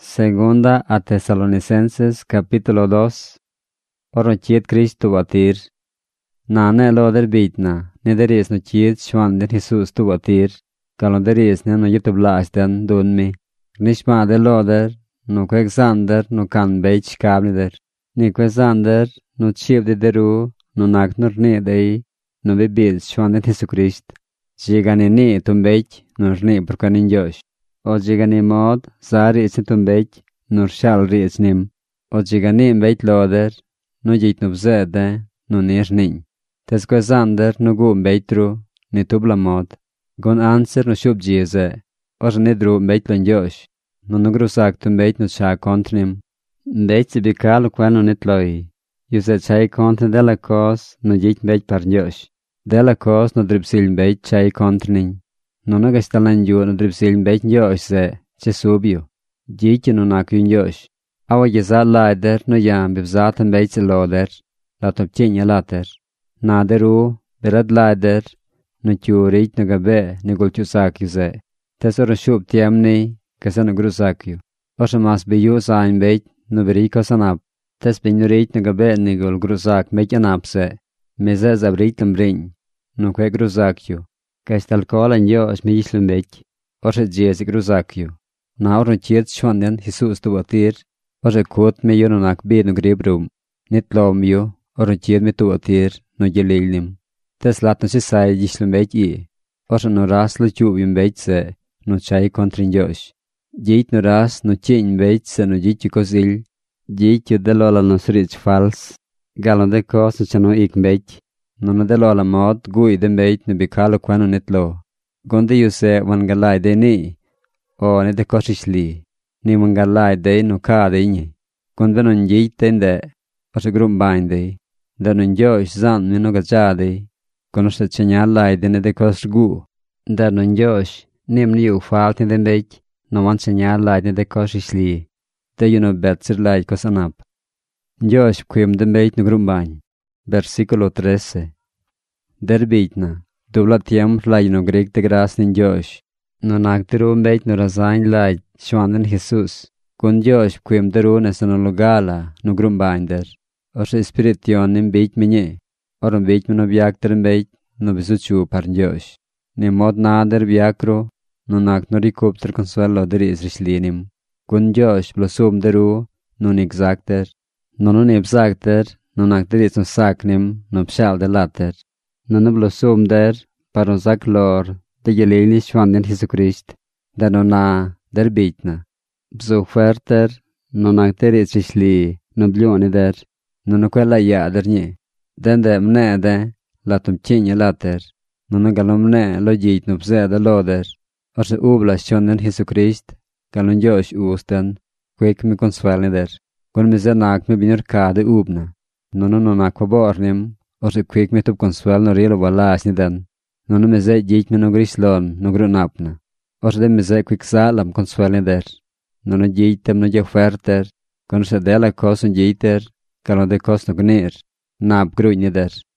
Segunda a Tesalonicenses capítulo 2. Oro chied Cristo batir. Na ne loder bitna, ne deris no chied shwan den Jesus tu batir. Kalo deris ne no YouTube lasten dun mi. Nishma de loder, no Alexander no kan beich kabnider. Ni Alexander no chieb de deru, no nak nur ne dei, no bebil shwan den Jesus Christ. Jigani ni tumbech, no rni porkanin Josh. O jigani mod, zari isin tumbech, nur shal riznim. O jigani mbech loder, no jit no bzede, no nir nin. Tes Alexander no gu mbechru, ni tubla mod. Gon answer no shub jize, or nidru mbech lon Josh. No grusak tumbech no cha kontrim. Mbech si bikal kwen no nitloi. Yuse chay kontrin dela kos, no jit mbech par Josh. Dela kos no dripsil mbech chay kontrining. No gestalan ju no dripsil mbech Josh ze, che subio. Jitje no nakun Josh. Awa jeza leider no jam bivzat mbech se loder, latop tjenja later. Naderu, berad leider, no tjurit no gabe, ne gultjusakju ze. Tesoro shub tjemni, kasa no grusakju. Osha mas biju sa mbech, no veriko sanap. Tes binnurit no gabe ne gul grusak mbech anap se. Meze zabrit lambring, no kwe grusakju. Kestal kolan Josh mi islum mbech, osha jezi grusakju. Na orno chiet shwanden Jesus tu batir, osha kut me yo no nak bid no gribrum. Nit lom yo, orno chiet me tu batir, no jelilnim. Tes lat no sisai islum mbech i, osha no ras lo chubi mbech se, no chay kontrin Josh. Jit no ras no chin mbech se no jitju kosil, jitju delola no srich fals. Galon de kos no chano ik mbech, no delola mod gui de mbech no bikalo kwano nitlo. Gonde yu se wangalai de ni, o ne de kosishli, ni wangalai de no ka de inye. Gonde non jit tende, osha grumbain de, da non Josh zan mi no gacha de, konosha chenyalai de ne de kos gu. Da non Josh, nim liu faltin de mbech, no wan chenyalai de kosishli, de yu no betzir lai kosanap. Josh kwim de mbech no grumbain. Versículo 13. Derbitna, dubla tiemp lai no grek de gras nin Josh. No naktiru mbech no razain lai shwanden Jesus. Kun Josh kwim deru nesa no lugala no grumbain der. Osha espirition nin bich minye. Oron bich no biakter mbech no bisuchu par Josh. Ni mod nader biakro, no nak no rikupter consuelo der isrishlinim. Kun Josh blosum deru, no nixakter. No nipsakter, no nakteris no saknim, no pshal de later. No blosum der, paro zaklor, de jelili shwanden Jesu Christ, da no na, der bitna. Bzuferter, no nakteris rishli, no blioni der, no quella yader nye. Den de mne de, latum chinja later, no galom ne lo jit no pzeda loder. Orse ubla shwanden Jesu Christ, galon Josh usten, kwek mi konsuelni der. Kon mi zenak mi binur kade ubna. No nakwa bornim, orse kwek mi tup konsuel no rilo walasni den. No mi ze jit mi no grislon, no grunapna. Orse de mi ze kwek salam konsuelni der. No jitem no joferter, kon se dela kos un jiter, kalon de kos no gnir, nab grujni der.